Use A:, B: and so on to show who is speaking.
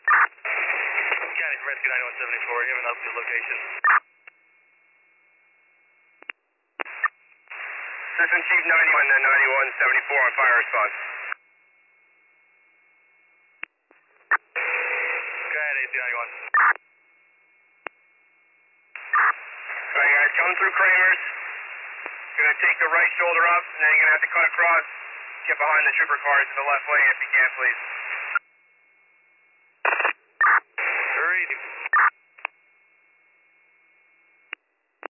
A: County from Rescue 9174, you have an upfield location.
B: Assistant Chief 91 and 9174 on fire response.
A: Go ahead, AC 91.
B: Alright guys, come through Kramer's. You're going to take the right shoulder up, and then you're going to have to cut across. Get behind the trooper cars to the left lane if you can, please.